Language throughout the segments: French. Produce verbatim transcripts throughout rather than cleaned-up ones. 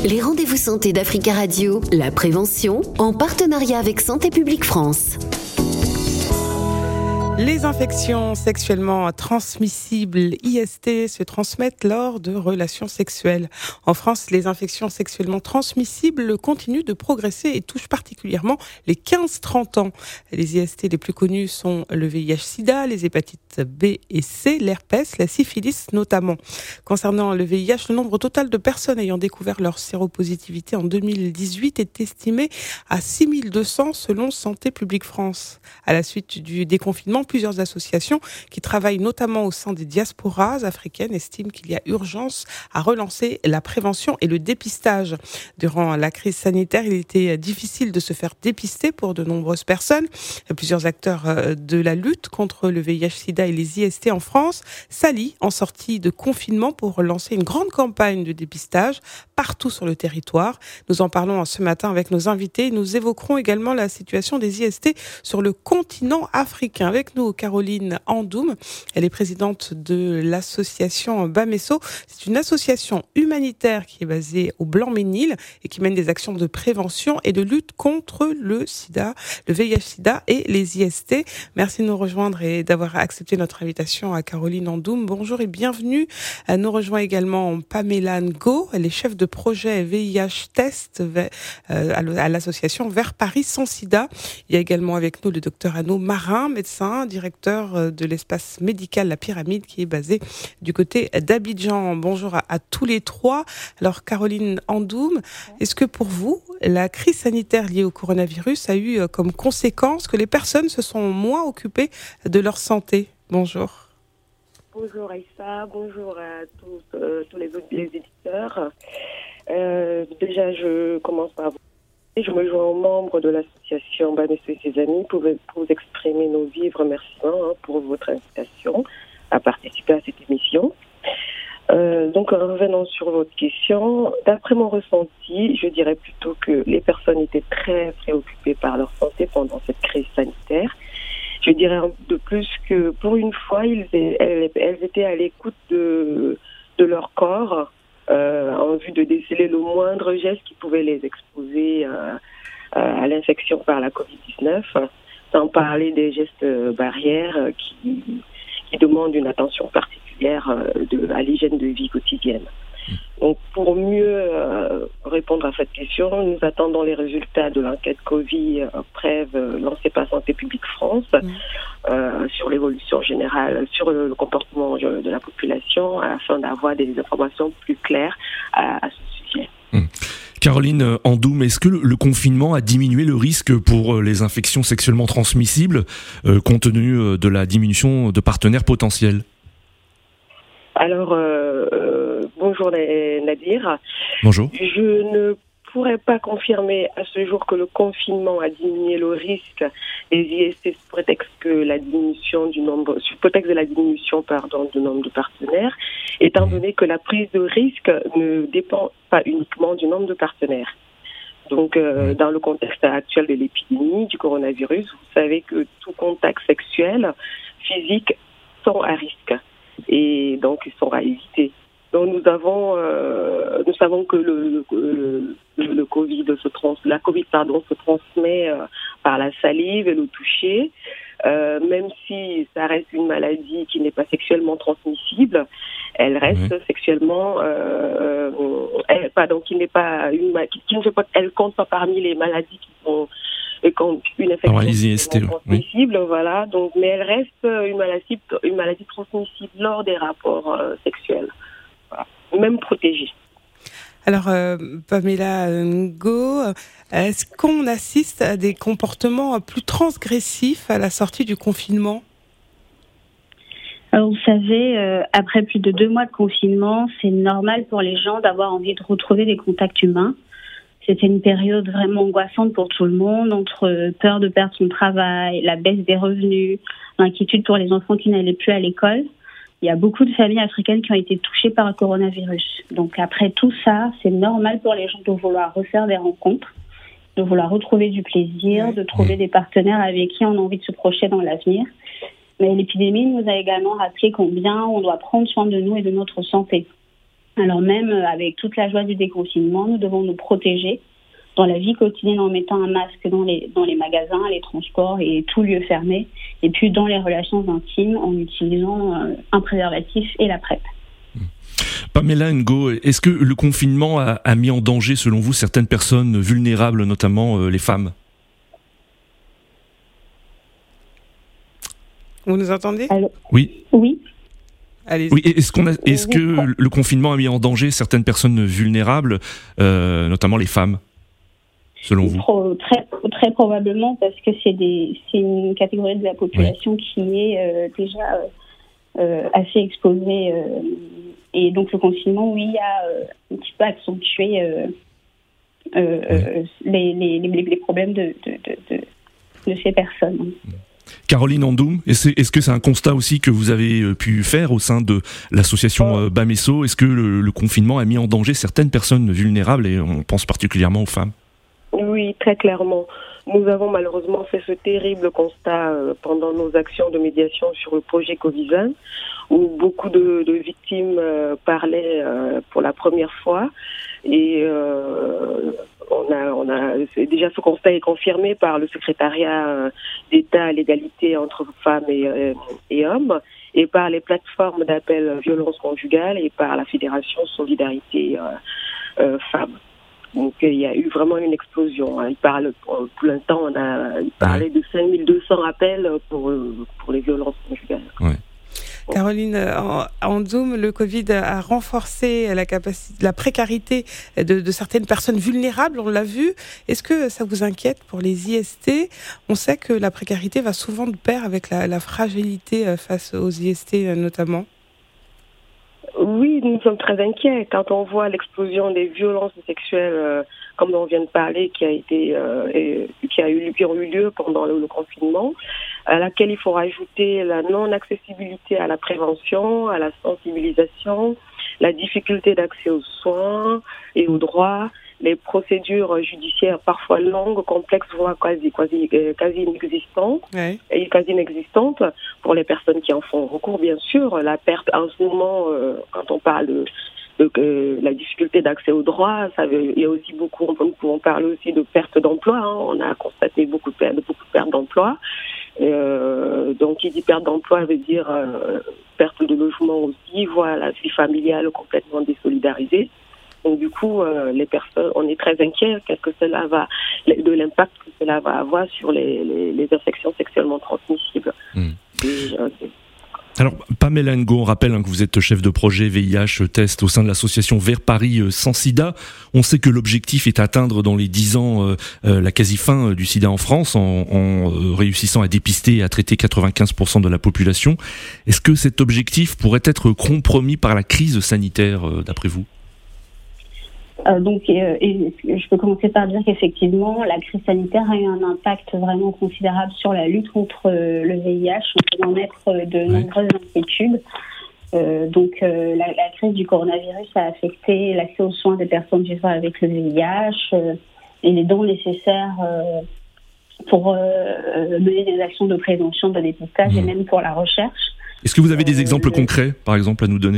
Les rendez-vous santé d'Africa Radio, la prévention, en partenariat avec Santé publique France. Les infections sexuellement transmissibles, I S T, se transmettent lors de relations sexuelles. En France, les infections sexuellement transmissibles continuent de progresser et touchent particulièrement les quinze trente ans. Les I S T les plus connus sont le V I H sida, les hépatites B et C, l'herpès, la syphilis notamment. Concernant le V I H, le nombre total de personnes ayant découvert leur séropositivité en deux mille dix-huit est estimé à six mille deux cents selon Santé publique France. À la suite du déconfinement, plusieurs associations qui travaillent notamment au sein des diasporas africaines estiment qu'il y a urgence à relancer la prévention et le dépistage. Durant la crise sanitaire, il était difficile de se faire dépister pour de nombreuses personnes. Plusieurs acteurs de la lutte contre le V I H sida et les I S T en France s'allient en sortie de confinement pour lancer une grande campagne de dépistage partout sur le territoire. Nous en parlons ce matin avec nos invités. Nous évoquerons également la situation des I S T sur le continent africain. Avec nous, Caroline Andoum. Elle est présidente de l'association Bamesso. C'est une association humanitaire qui est basée au Blanc-Ménil et qui mène des actions de prévention et de lutte contre le sida, le V I H sida et les I S T. Merci de nous rejoindre et d'avoir accepté notre invitation à Caroline Andoum. Bonjour et bienvenue. Elle nous rejoint également Pamela Ngo. Elle est chef de projet V I H Test à l'association Vers Paris sans sida. Il y a également avec nous le docteur Arnaud Marin, médecin, directeur de l'espace médical La Pyramide qui est basé du côté d'Abidjan. Bonjour à, à tous les trois. Alors Caroline Andoum, est-ce que pour vous, la crise sanitaire liée au coronavirus a eu comme conséquence que les personnes se sont moins occupées de leur santé? Bonjour. Bonjour Aïssa, bonjour à tous, euh, tous les, les éditeurs. Euh, déjà, je commence par vous. Je me joins aux membres de l'association Bamesso et ses amis pour, pour vous exprimer nos vifs remerciements hein, pour votre invitation à participer à cette émission. Euh, donc, en revenant sur votre question, d'après mon ressenti, je dirais plutôt que les personnes étaient très préoccupées par leur santé pendant cette crise sanitaire. Je dirais de plus que pour une fois, ils, elles, elles étaient à l'écoute de, de leur corps, Euh, en vue de déceler le moindre geste qui pouvait les exposer euh, à l'infection par la covid dix-neuf, sans parler des gestes barrières qui, qui demandent une attention particulière de, à l'hygiène de vie quotidienne. Donc, pour mieux euh, répondre à cette question, nous attendons les résultats de l'enquête Covid Prév lancée par Santé publique France mmh. euh, sur l'évolution générale, sur le, le comportement de la population, afin d'avoir des informations plus claires à, à ce sujet. Mmh. Caroline Andoum, est-ce que le, le confinement a diminué le risque pour les infections sexuellement transmissibles, euh, compte tenu de la diminution de partenaires potentiels? Alors, euh, euh, bonjour Nadir. Bonjour. Je ne pourrais pas confirmer à ce jour que le confinement a diminué le risque des I S T sous prétexte que la diminution du nombre, sous prétexte de la diminution, pardon, du nombre de partenaires, étant donné que la prise de risque ne dépend pas uniquement du nombre de partenaires. Donc, euh, dans le contexte actuel de l'épidémie du coronavirus, vous savez que tout contact sexuel, physique, sont à risque. Et donc ils sont à éviter. Donc nous avons, euh, nous savons que le, le, le, le Covid se trans, la Covid pardon se transmet euh, par la salive et le toucher. Euh, même si ça reste une maladie qui n'est pas sexuellement transmissible, elle reste mmh. sexuellement, euh, elle, pardon, qui n'est pas une, qui, qui ne fait pas, elle compte pas parmi les maladies qui sont et quand une infection ah ouais, transmissible, oui. Voilà. Donc, mais elle reste une maladie, une maladie transmissible lors des rapports euh, sexuels, voilà. Même protégée. Alors, euh, Pamela Ngo, est-ce qu'on assiste à des comportements plus transgressifs à la sortie du confinement? Alors, vous savez, euh, après plus de deux mois de confinement, c'est normal pour les gens d'avoir envie de retrouver des contacts humains. C'était une période vraiment angoissante pour tout le monde, entre peur de perdre son travail, la baisse des revenus, l'inquiétude pour les enfants qui n'allaient plus à l'école. Il y a beaucoup de familles africaines qui ont été touchées par le coronavirus. Donc après tout ça, c'est normal pour les gens de vouloir refaire des rencontres, de vouloir retrouver du plaisir, de trouver des partenaires avec qui on a envie de se projeter dans l'avenir. Mais l'épidémie nous a également rappelé combien on doit prendre soin de nous et de notre santé. Alors même avec toute la joie du déconfinement, nous devons nous protéger dans la vie quotidienne en mettant un masque dans les, dans les magasins, les transports et tout lieu fermé. Et puis dans les relations intimes en utilisant euh, un préservatif et la PrEP. Pamela Ngo, est-ce que le confinement a, a mis en danger, selon vous, certaines personnes vulnérables, notamment euh, les femmes ? Vous nous entendez ? Allô ? Oui. Oui. Allez-y. Oui, est-ce, qu'on a, est-ce que le confinement a mis en danger certaines personnes vulnérables, euh, notamment les femmes, selon vous ? Pro, très, très probablement, parce que c'est, des, c'est une catégorie de la population oui. qui est euh, déjà euh, euh, assez exposée. Euh, et donc le confinement, oui, a euh, un petit peu accentué euh, euh, oui. les, les, les, les problèmes de, de, de, de, de ces personnes. Caroline Andoum, est-ce, est-ce que c'est un constat aussi que vous avez pu faire au sein de l'association euh, Bamesso ? Est-ce que le, le confinement a mis en danger certaines personnes vulnérables, et on pense particulièrement aux femmes ? Oui, très clairement. Nous avons malheureusement fait ce terrible constat euh, pendant nos actions de médiation sur le projet Covisan, où beaucoup de, de victimes euh, parlaient euh, pour la première fois. Et euh, on a, on a, c'est déjà ce constat est confirmé par le secrétariat d'État à l'égalité entre femmes et, euh, et hommes, et par les plateformes d'appel violence conjugale et par la Fédération Solidarité euh, euh, Femmes. Donc il y a eu vraiment une explosion. Il parle, pour l'instant, on a il parlait de cinq mille deux cents appels pour pour les violences conjugales. Ouais. Caroline, en, en Zoom, le Covid a renforcé la capacité, la précarité de, de certaines personnes vulnérables, on l'a vu. Est-ce que ça vous inquiète pour les I S T ? On sait que la précarité va souvent de pair avec la, la fragilité face aux I S T notamment. Oui, nous sommes très inquiets quand on voit l'explosion des violences sexuelles, euh, comme on vient de parler, qui a été, euh, et, qui a eu, qui ont eu lieu pendant le, le confinement, à laquelle il faut rajouter la non-accessibilité à la prévention, à la sensibilisation, la difficulté d'accès aux soins et aux droits, les procédures judiciaires parfois longues, complexes, voire quasi, quasi, quasi inexistantes, ouais. et quasi inexistantes pour les personnes qui en font recours, bien sûr. La perte, en ce moment, euh, quand on parle de, de euh, la difficulté d'accès aux droits, ça veut, il y a aussi beaucoup, on peut, on parle aussi de perte d'emploi. Hein. On a constaté beaucoup de pertes, beaucoup de pertes d'emploi. Euh, donc, qui dit perte d'emploi veut dire euh, perte de logement aussi, voire la vie familiale complètement désolidarisée. Donc du coup, euh, les personnes, on est très inquiets qu'est-ce que cela va, de l'impact que cela va avoir sur les, les, les infections sexuellement transmissibles. Mmh. Et, euh, Alors, Pamela Ngo, on rappelle hein, que vous êtes chef de projet V I H test au sein de l'association Vers Paris euh, sans sida. On sait que l'objectif est d'atteindre dans les dix ans euh, euh, la quasi-fin euh, du sida en France, en, en euh, réussissant à dépister et à traiter quatre-vingt-quinze pour cent de la population. Est-ce que cet objectif pourrait être compromis par la crise sanitaire, euh, d'après vous ? Euh, donc, euh, et je peux commencer par dire qu'effectivement, la crise sanitaire a eu un impact vraiment considérable sur la lutte contre euh, le V I H, en faisant naître euh, de oui. nombreuses inquiétudes. Euh, donc, euh, la, la crise du coronavirus a affecté l'accès aux soins des personnes vivant avec le V I H euh, et les dons nécessaires euh, pour euh, mener des actions de prévention, de dépistage mmh. et même pour la recherche. Est-ce que vous avez des euh, exemples le... concrets, par exemple, à nous donner ?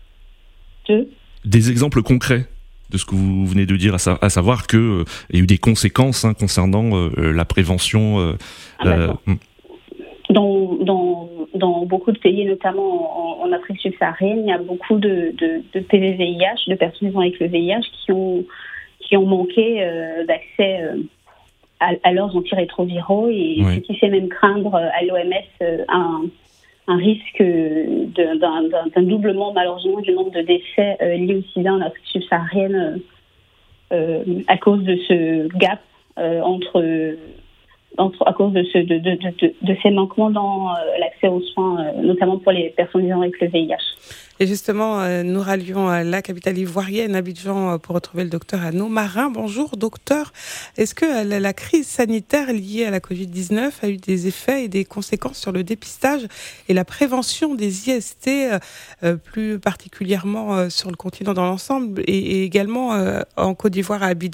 De Des exemples concrets de ce que vous venez de dire, à, sa- à savoir qu'il euh, y a eu des conséquences hein, concernant euh, la prévention. Euh, ah, euh, dans, dans, dans beaucoup de pays, notamment en, en Afrique subsaharienne, il y a beaucoup de, de, de P V V I H, de personnes vivant avec le V I H, qui ont, qui ont manqué euh, d'accès euh, à, à leurs antirétroviraux, et oui. ce qui fait même craindre à l'O M S euh, un, un risque de, d'un, d'un, d'un doublement malheureusement du nombre de décès euh, liés au sida en Afrique subsaharienne euh, à cause de ce gap euh, entre, entre à cause de, ce, de, de, de, de ces manquements dans euh, l'accès aux soins, euh, notamment pour les personnes vivant avec le V I H. Et justement, euh, nous rallions à la capitale ivoirienne, Abidjan, pour retrouver le docteur Anneau Marin. Bonjour docteur, est-ce que la, la crise sanitaire liée à la covid dix-neuf a eu des effets et des conséquences sur le dépistage et la prévention des I S T, euh, plus particulièrement euh, sur le continent dans l'ensemble, et, et également euh, en Côte d'Ivoire à Abidjan ?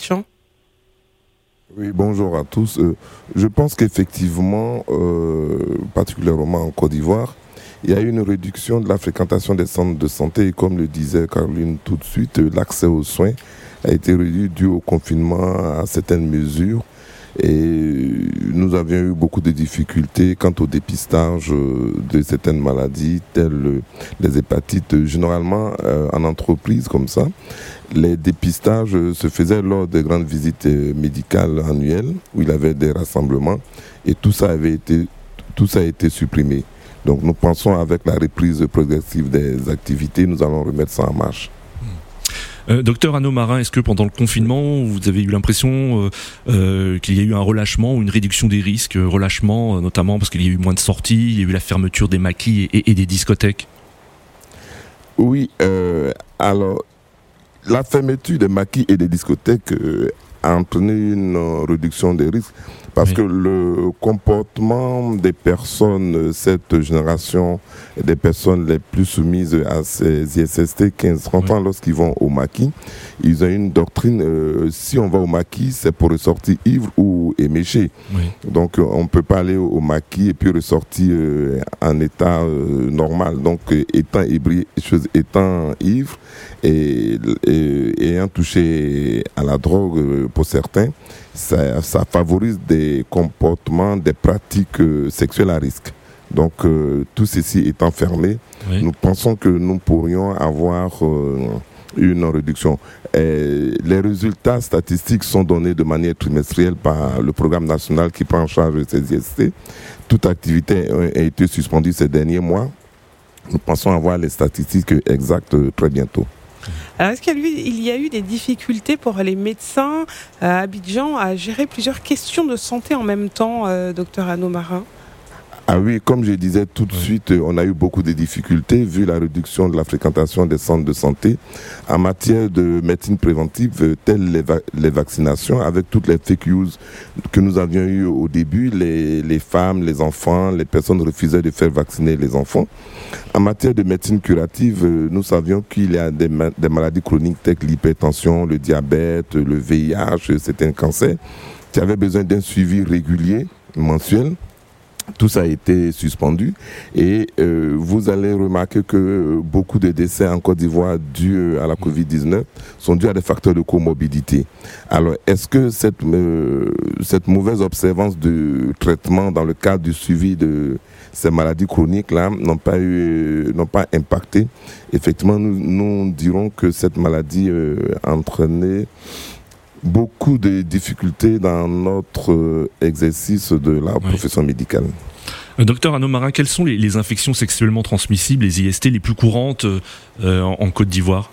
Oui, bonjour à tous. Euh, je pense qu'effectivement, euh, particulièrement en Côte d'Ivoire, il y a eu une réduction de la fréquentation des centres de santé et comme le disait Caroline tout de suite, l'accès aux soins a été réduit dû au confinement à certaines mesures. Et nous avions eu beaucoup de difficultés quant au dépistage de certaines maladies telles les hépatites. Généralement, en entreprise comme ça, les dépistages se faisaient lors des grandes visites médicales annuelles où il y avait des rassemblements et tout ça avait été, tout ça a été supprimé. Donc nous pensons avec la reprise progressive des activités, nous allons remettre ça en marche. Euh, docteur Arnaud Marin, est-ce que pendant le confinement, vous avez eu l'impression euh, euh, qu'il y a eu un relâchement ou une réduction des risques, euh, relâchement euh, notamment parce qu'il y a eu moins de sorties, il y a eu la fermeture des maquis et, et des discothèques? Oui, euh, alors la fermeture des maquis et des discothèques euh, a entraîné une euh, réduction des risques parce oui. que le comportement des personnes, cette génération, des personnes les plus soumises à ces I S S T quinze trente oui. ans lorsqu'ils vont au maquis, ils ont une doctrine, euh, si on va au maquis, c'est pour ressortir ivre ou éméché. Oui. Donc on ne peut pas aller au maquis et puis ressortir euh, en état euh, normal. Donc euh, étant, ébri, étant ivre et, et ayant touché à la drogue euh, pour certains, ça, ça favorise des comportements, des pratiques euh, sexuelles à risque. Donc euh, tout ceci étant fermé, oui. nous pensons que nous pourrions avoir euh, une réduction. Et les résultats statistiques sont donnés de manière trimestrielle par le programme national qui prend en charge ces I S T. Toute activité a été suspendue ces derniers mois. Nous pensons avoir les statistiques exactes très bientôt. Alors, est-ce qu'il y a eu, il y a eu des difficultés pour les médecins à Abidjan à gérer plusieurs questions de santé en même temps, euh, docteur Arnaud Marin? Ah oui, comme je disais tout de oui. suite, on a eu beaucoup de difficultés vu la réduction de la fréquentation des centres de santé en matière de médecine préventive, telles les, va- les vaccinations, avec toutes les fake news que nous avions eues au début, les, les femmes, les enfants, les personnes refusaient de faire vacciner les enfants. En matière de médecine curative, nous savions qu'il y a des, ma- des maladies chroniques telles que l'hypertension, le diabète, le V I H, certains cancers, qui avaient besoin d'un suivi régulier, mensuel. Tout ça a été suspendu et euh, vous allez remarquer que beaucoup de décès en Côte d'Ivoire dus à la covid dix-neuf sont dus à des facteurs de comorbidité. Alors, est-ce que cette, euh, cette mauvaise observance de traitement dans le cadre du suivi de ces maladies chroniques-là n'ont pas eu, n'ont pas impacté? Effectivement, nous, nous dirons que cette maladie euh, a entraîné beaucoup de difficultés dans notre euh, exercice de la oui. profession médicale. Euh, docteur Arnaud Marin, quelles sont les, les infections sexuellement transmissibles, les I S T les plus courantes euh, en, en Côte d'Ivoire?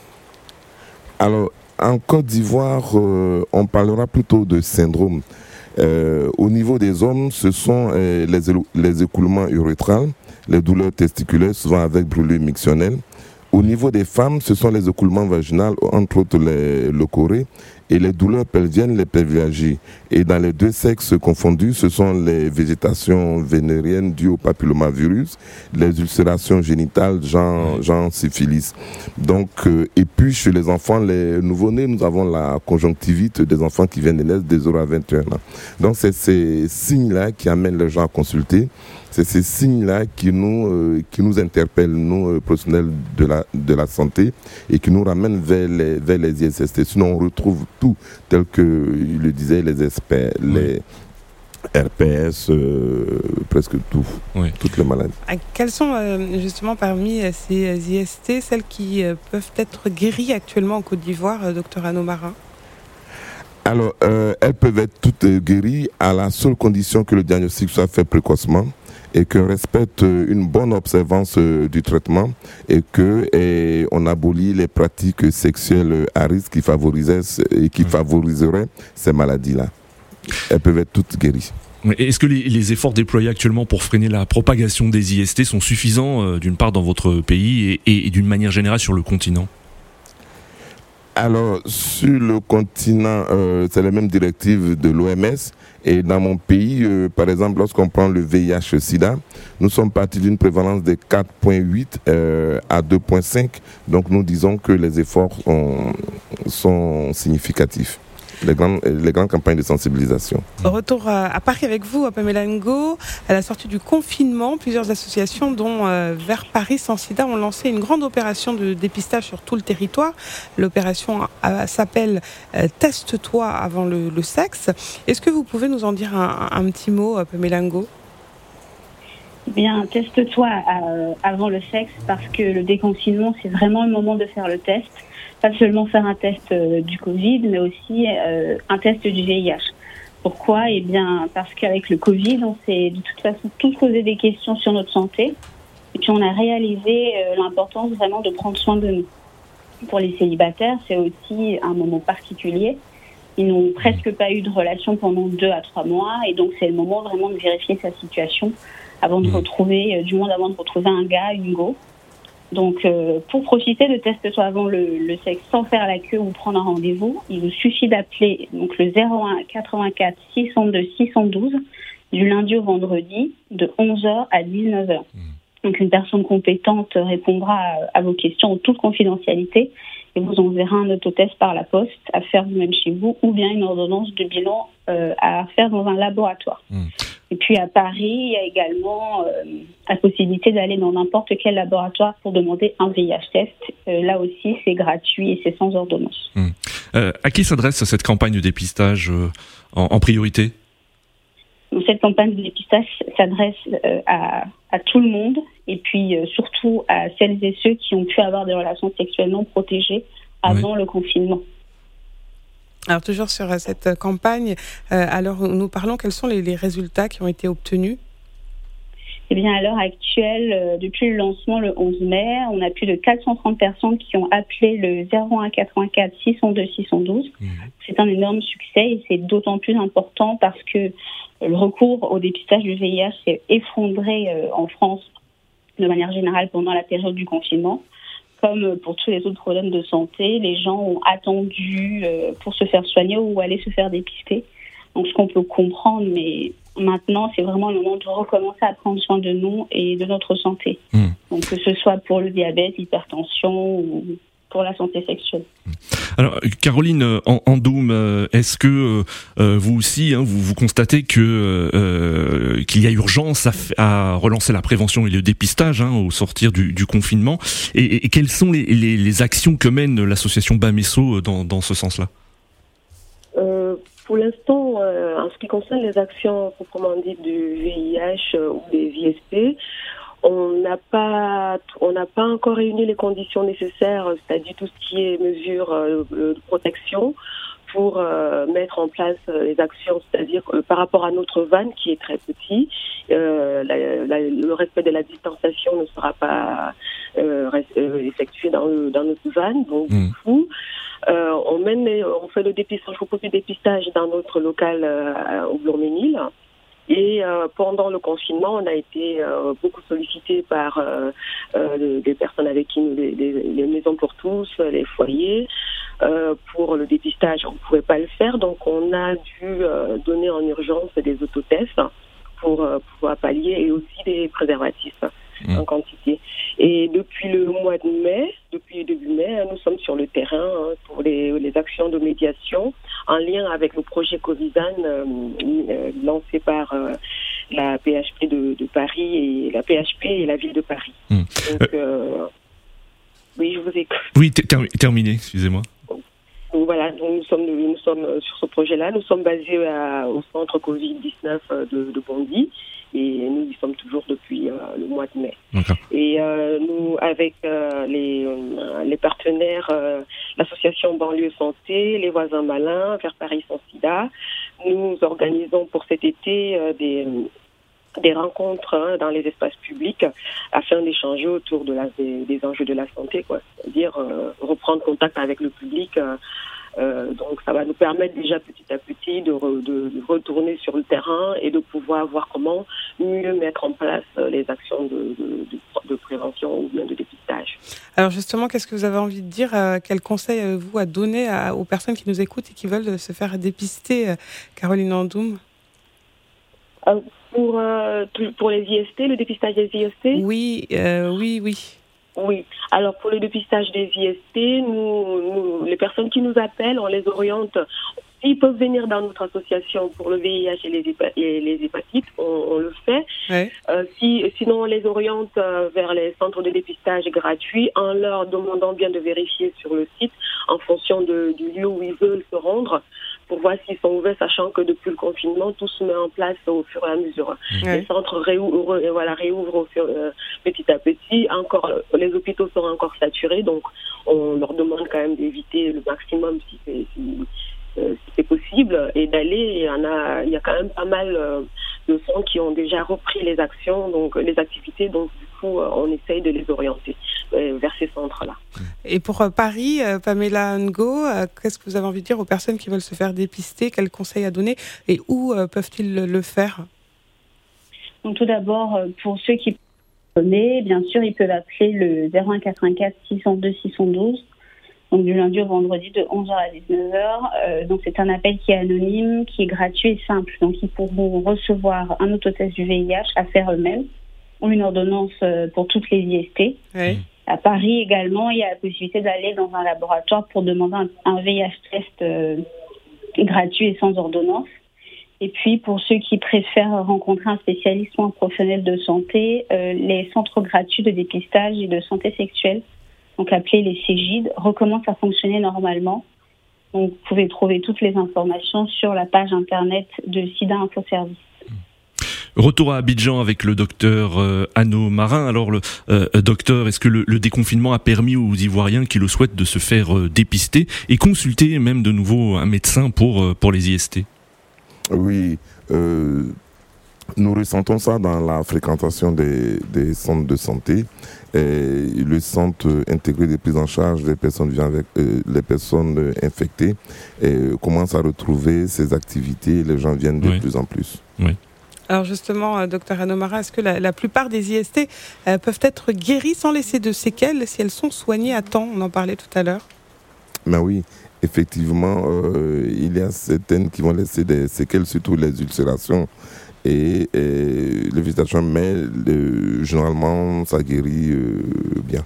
Alors, en Côte d'Ivoire, euh, on parlera plutôt de syndrome. Euh, au niveau des hommes, ce sont euh, les, les écoulements urétrales, les douleurs testiculaires, souvent avec brûlure mictionnelle. Au niveau des femmes, ce sont les écoulements vaginaux, entre autres les, le choré, et les douleurs pelviennes, les pelviagies. Et dans les deux sexes confondus, ce sont les végétations vénériennes dues au papillomavirus, les ulcérations génitales, genre, genre syphilis. Donc, euh, et puis chez les enfants, les nouveau-nés, nous avons la conjonctivite des enfants qui viennent de naître des zéro à vingt et un ans. Donc, c'est ces signes-là qui amènent les gens à consulter. C'est ces signes-là qui nous, euh, qui nous interpellent, nous, euh, professionnels de la, de la santé, et qui nous ramènent vers les, vers les I S S T. Sinon, on retrouve tout, tel que il le disait, les, espè- oui. les R P S, euh, presque tout, oui. toutes les maladies. Quelles sont euh, justement parmi ces I S T celles qui euh, peuvent être guéries actuellement en Côte d'Ivoire, euh, docteur Arnaud Marin? Alors, euh, elles peuvent être toutes euh, guéries à la seule condition que le diagnostic soit fait précocement et qu'on respecte une bonne observance euh, du traitement et que et on abolit les pratiques sexuelles à risque qui favorisaient et qui mmh. favoriseraient ces maladies-là. Elles peuvent être toutes guéries. Est-ce que les, les efforts déployés actuellement pour freiner la propagation des I S T sont suffisants euh, d'une part dans votre pays et, et, et d'une manière générale sur le continent? Alors, sur le continent, euh, c'est la même directive de l'O M S. Et dans mon pays, euh, par exemple, lorsqu'on prend le V I H sida, nous sommes partis d'une prévalence de quatre virgule huit euh, à deux virgule cinq. Donc, nous disons que les efforts ont, sont significatifs. les grandes, les grandes campagnes de sensibilisation. Retour à Paris avec vous, Pamela Ngo. À la sortie du confinement, plusieurs associations, dont euh, Vers Paris sans sida, ont lancé une grande opération de dépistage sur tout le territoire. L'opération euh, s'appelle euh, Teste-toi avant le, le sexe. Est-ce que vous pouvez nous en dire un, un, un petit mot, Pamela Ngo ? Bien, teste-toi euh, avant le sexe, parce que le déconfinement, c'est vraiment le moment de faire le test. Pas seulement faire un test euh, du Covid, mais aussi euh, un test du V I H. Pourquoi ? Eh bien, parce qu'avec le Covid, on s'est de toute façon tous posé des questions sur notre santé. Et puis, on a réalisé euh, l'importance vraiment de prendre soin de nous. Pour les célibataires, c'est aussi un moment particulier. Ils n'ont presque pas eu de relation pendant deux à trois mois. Et donc, c'est le moment vraiment de vérifier sa situation avant de retrouver, euh, du moins avant de retrouver un gars, une go. Donc, euh, pour profiter de Teste-toi avant le, le sexe sans faire la queue ou prendre un rendez-vous, il vous suffit d'appeler donc le zéro un quatre-vingt-quatre six cent deux six cent douze du lundi au vendredi de onze heures à dix-neuf heures. Mmh. Donc, une personne compétente répondra à, à vos questions en toute confidentialité et vous enverra un autotest par la poste à faire vous-même chez vous ou bien une ordonnance de bilan euh, à faire dans un laboratoire. Mmh. Et puis à Paris, il y a également euh, la possibilité d'aller dans n'importe quel laboratoire pour demander un V I H test. Euh, là aussi, c'est gratuit et c'est sans ordonnance. Mmh. Euh, à qui s'adresse cette campagne de dépistage euh, en, en priorité ? Cette campagne de dépistage s'adresse euh, à, à tout le monde et puis euh, surtout à celles et ceux qui ont pu avoir des relations sexuellement protégées avant oui. le confinement. Alors toujours sur cette campagne, euh, alors nous parlons, quels sont les, les résultats qui ont été obtenus ? Eh bien, à l'heure actuelle, euh, depuis le lancement le onze mai, on a plus de quatre cent trente personnes qui ont appelé le zéro un quatre-vingt-quatre six cent deux six cent douze. Mmh. C'est un énorme succès et c'est d'autant plus important parce que le recours au dépistage du V I H s'est effondré euh, en France de manière générale pendant la période du confinement. Comme pour tous les autres problèmes de santé, les gens ont attendu euh, pour se faire soigner ou aller se faire dépister. Donc, ce qu'on peut comprendre, mais maintenant, c'est vraiment le moment de recommencer à prendre soin de nous et de notre santé. Mmh. Donc, que ce soit pour le diabète, l'hypertension ou pour la santé sexuelle. Alors, Caroline Andoum, est-ce que euh, vous aussi, hein, vous, vous constatez que euh, qu'il y a urgence à, f- à relancer la prévention et le dépistage hein, au sortir du, du confinement et, et, et quelles sont les, les, les actions que mène l'association Bamesso dans, dans ce sens-là ? euh, Pour l'instant, euh, en ce qui concerne les actions proprement dites du V I H euh, ou des V I S P, on n'a pas, on n'a pas encore réuni les conditions nécessaires, c'est-à-dire tout ce qui est mesures euh, de protection pour euh, mettre en place euh, les actions, c'est-à-dire euh, par rapport à notre van qui est très petit, euh, la, la, le respect de la distanciation ne sera pas euh, rest, euh, effectué dans, le, dans notre van, donc mmh. du coup, euh, on mène, on fait le dépistage, on propose le dépistage dans notre local euh, au Blanc-Ménil. Et euh, pendant le confinement, on a été euh, beaucoup sollicité par euh, euh, des personnes avec qui nous, les, les, les maisons pour tous, les foyers, euh, pour le dépistage. On ne pouvait pas le faire, donc on a dû euh, donner en urgence des autotests pour euh, pouvoir pallier et aussi des préservatifs mmh. en quantité. Et depuis le mois de mai, depuis le début mai, nous sommes sur le terrain hein, pour les, les actions de médiation en lien avec le projet Covisan euh, euh, lancé par euh, la P H P de, de Paris et la P H P et la ville de Paris. Mmh. Donc, euh, oui, je vous écoute. Oui, ter- terminé, excusez-moi. Donc voilà, donc nous sommes nous sommes sur ce projet-là. Nous sommes basés à, au centre covid dix-neuf de, de Bondy et nous y sommes toujours depuis euh, le mois de mai. D'accord. Et euh, nous, avec euh, les euh, les partenaires, euh, l'association Banlieue Santé, les Voisins Malins, Vers Paris sans sida, nous organisons pour cet été euh, des des rencontres hein, dans les espaces publics afin d'échanger autour de la, des, des enjeux de la santé, quoi. C'est-à-dire euh, reprendre contact avec le public. Euh, euh, donc ça va nous permettre déjà petit à petit de, re, de, de retourner sur le terrain et de pouvoir voir comment mieux mettre en place les actions de, de, de, de prévention ou bien de dépistage. Alors justement, qu'est-ce que vous avez envie de dire ? euh, Quel conseil avez-vous à donner à, aux personnes qui nous écoutent et qui veulent se faire dépister, euh, Caroline Andoum ? euh, Pour, euh, pour les V I S T, le dépistage des V I S T ? Oui, euh, oui, oui. Oui. Alors, pour le dépistage des V I S T, nous, nous, les personnes qui nous appellent, on les oriente. s'ils peuvent venir dans notre association pour le V I H et les, hépa- et les hépatites, on, on le fait. Ouais. Euh, si, sinon, on les oriente euh, vers les centres de dépistage gratuits en leur demandant bien de vérifier sur le site en fonction de, du lieu où ils veulent se rendre pour voir s'ils sont ouverts, sachant que depuis le confinement, tout se met en place au fur et à mesure. Ouais. Les centres réouvrent, voilà, réouvrent au fur, euh, petit à petit. Encore, les hôpitaux sont encore saturés, donc on leur demande quand même d'éviter le maximum si c'est, si, euh, si c'est possible et d'aller. Il y en a, il y a quand même pas mal euh, de centres qui ont déjà repris les actions, donc les activités. Donc du coup, euh, on essaye de les orienter euh, vers ces centres-là. Et pour euh, Paris, euh, Pamela Ngo, euh, qu'est-ce que vous avez envie de dire aux personnes qui veulent se faire dépister? Quels conseils à donner et où euh, peuvent-ils le, le faire? Donc tout d'abord, euh, pour ceux qui peuvent donner, bien sûr, ils peuvent appeler le zéro un quatre-vingt-quatre six cent deux six cent douze. Donc du lundi au vendredi de onze heures à dix-neuf heures. Euh, donc c'est un appel qui est anonyme, qui est gratuit et simple. Donc ils pourront recevoir un autotest du V I H à faire eux-mêmes ou une ordonnance euh, pour toutes les I S T. Oui. À Paris également, il y a la possibilité d'aller dans un laboratoire pour demander un, un V I H test euh, gratuit et sans ordonnance. Et puis pour ceux qui préfèrent rencontrer un spécialiste ou un professionnel de santé, euh, les centres gratuits de dépistage et de santé sexuelle, donc appelés les Cégides, recommencent à fonctionner normalement. Donc vous pouvez trouver toutes les informations sur la page internet de SIDA Info Service. Retour à Abidjan avec le docteur euh, Anneau Marin. Alors, le euh, docteur, est-ce que le, le déconfinement a permis aux Ivoiriens qui le souhaitent de se faire euh, dépister et consulter même de nouveau un médecin pour, euh, pour les I S T? Oui, euh, nous ressentons ça dans la fréquentation des, des centres de santé. Et le centre intégré de prise en charge des personnes vivant avec euh, les personnes infectées et commence à retrouver ses activités. Les gens viennent de oui. plus en plus. Oui. Alors justement, euh, docteur Anneau Marin, est-ce que la, la plupart des I S T euh, peuvent être guéries sans laisser de séquelles si elles sont soignées à temps? On en parlait tout à l'heure. Ben oui, effectivement, euh, il y a certaines qui vont laisser des séquelles, surtout les ulcérations et, et les visitations, mais le, généralement, ça guérit euh, bien.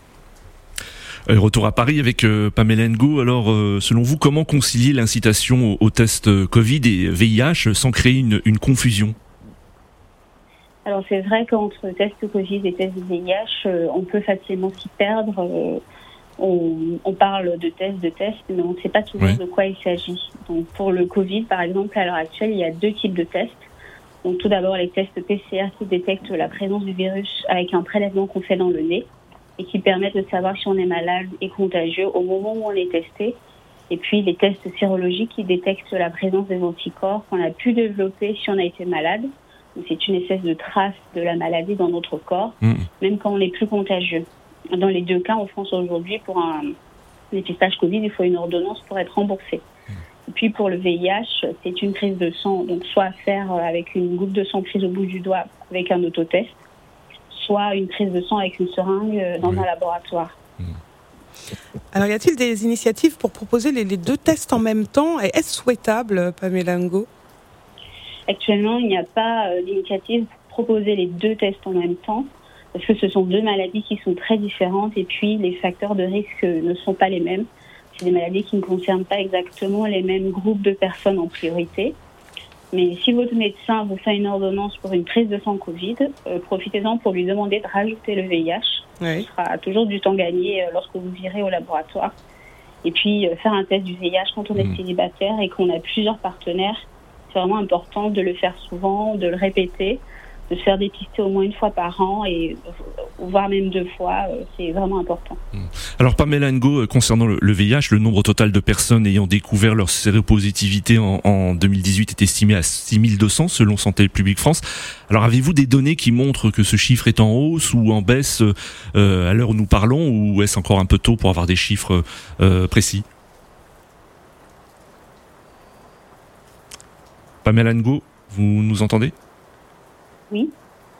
Retour à Paris avec euh, Pamela Ngo. Alors, euh, selon vous, comment concilier l'incitation au, au test Covid et V I H sans créer une, une confusion? Alors c'est vrai qu'entre test Covid et test V I H, euh, on peut facilement s'y perdre. Euh, on, on parle de test, de test, mais on ne sait pas toujours oui. de quoi il s'agit. Donc pour le Covid, par exemple, à l'heure actuelle, il y a deux types de tests. Donc tout d'abord, les tests P C R qui détectent la présence du virus avec un prélèvement qu'on fait dans le nez et qui permettent de savoir si on est malade et contagieux au moment où on est testé. Et puis les tests sérologiques qui détectent la présence des anticorps qu'on a pu développer si on a été malade. Donc c'est une espèce de trace de la maladie dans notre corps, mmh. même quand on n'est plus contagieux. Dans les deux cas, en France aujourd'hui, pour un dépistage Covid, il faut une ordonnance pour être remboursé. Et puis pour le V I H, c'est une prise de sang, donc soit à faire avec une goutte de sang prise au bout du doigt avec un autotest, soit une prise de sang avec une seringue dans oui. un laboratoire. Mmh. Alors y a-t-il des initiatives pour proposer les, les deux tests en même temps? Et est-ce souhaitable, Pamela Ngo? Actuellement, il n'y a pas euh, d'initiative pour proposer les deux tests en même temps, parce que ce sont deux maladies qui sont très différentes et puis les facteurs de risque ne sont pas les mêmes. C'est des maladies qui ne concernent pas exactement les mêmes groupes de personnes en priorité. Mais si votre médecin vous fait une ordonnance pour une prise de sang Covid, euh, profitez-en pour lui demander de rajouter le V I H. Oui. Ce sera toujours du temps gagné euh, lorsque vous irez au laboratoire. Et puis euh, faire un test du V I H quand on est mmh. célibataire et qu'on a plusieurs partenaires, c'est vraiment important de le faire souvent, de le répéter, de se faire dépister au moins une fois par an et voire même deux fois, c'est vraiment important. Alors Pamela Ngo, concernant le, le V I H, le nombre total de personnes ayant découvert leur séropositivité en, en deux mille dix-huit est estimé à six mille deux cents selon Santé publique France. Alors avez-vous des données qui montrent que ce chiffre est en hausse ou en baisse euh, à l'heure où nous parlons, ou est-ce encore un peu tôt pour avoir des chiffres euh, précis? Pamela Ngo, vous nous entendez? Oui.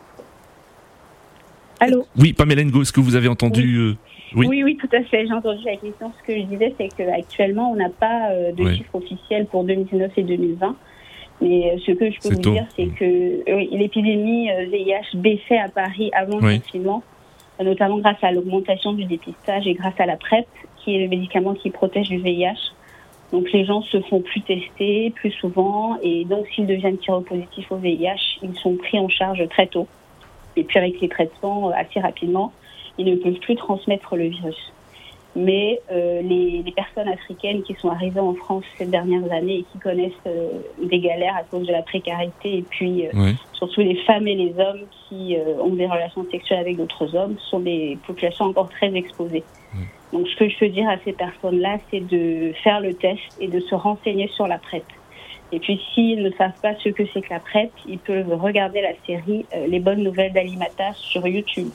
Allô? Oui, Pamela Ngo, est-ce que vous avez entendu oui. Euh, oui. oui, oui, tout à fait. J'ai entendu la question. Ce que je disais, c'est qu'actuellement, on n'a pas euh, de oui. chiffres officiels pour deux mille dix-neuf et deux mille vingt. Mais euh, ce que je peux c'est vous tôt. dire, c'est que euh, l'épidémie euh, V I H baissait à Paris avant oui. le confinement, euh, notamment grâce à l'augmentation du dépistage et grâce à la PrEP, qui est le médicament qui protège du V I H. Donc les gens se font plus tester plus souvent et donc s'ils deviennent séropositifs au V I H, ils sont pris en charge très tôt. Et puis avec les traitements, assez rapidement, ils ne peuvent plus transmettre le virus. Mais euh, les, les personnes africaines qui sont arrivées en France ces dernières années et qui connaissent euh, des galères à cause de la précarité et puis euh, oui. surtout les femmes et les hommes qui euh, ont des relations sexuelles avec d'autres hommes sont des populations encore très exposées. Oui. Donc ce que je peux dire à ces personnes-là, c'est de faire le test et de se renseigner sur la PrEP. Et puis s'ils ne savent pas ce que c'est que la PrEP, ils peuvent regarder la série euh, Les bonnes nouvelles d'Alimata sur YouTube.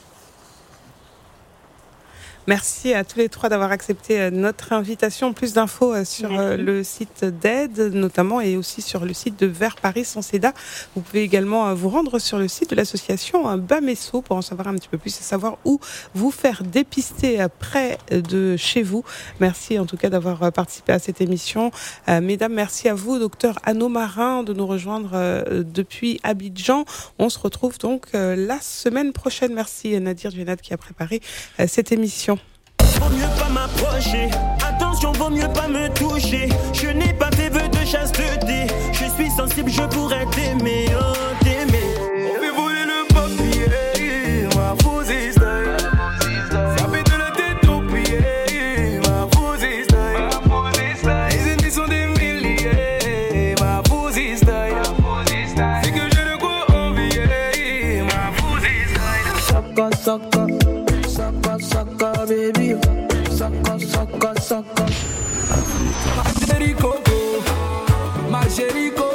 Merci à tous les trois d'avoir accepté notre invitation. Plus d'infos sur Merci. le site d'Aide notamment et aussi sur le site de Vers Paris Sans Sida. Vous pouvez également vous rendre sur le site de l'association Bamesso pour en savoir un petit peu plus et savoir où vous faire dépister près de chez vous. Merci en tout cas d'avoir participé à cette émission. Mesdames, merci à vous, docteur Anneau Marin, de nous rejoindre depuis Abidjan. On se retrouve donc la semaine prochaine. Merci Nadir Djenad qui a préparé cette émission. Vaut mieux pas m'approcher, attention, vaut mieux pas me toucher. Je n'ai pas tes vœux de chasteté, je suis sensible, je pourrais t'aimer, oh, t'aimer. On fait voler le papier, ma fausse style. Ça fait de la tête au pied, ma fausse style. Les ennemis sont des milliers, ma fausse style. C'est que je ne crois envier, ma fausse style. Saka, saka. Saka, saka, baby. Saka, saka, saka. Ma chérie Coco, ma chérie Coco.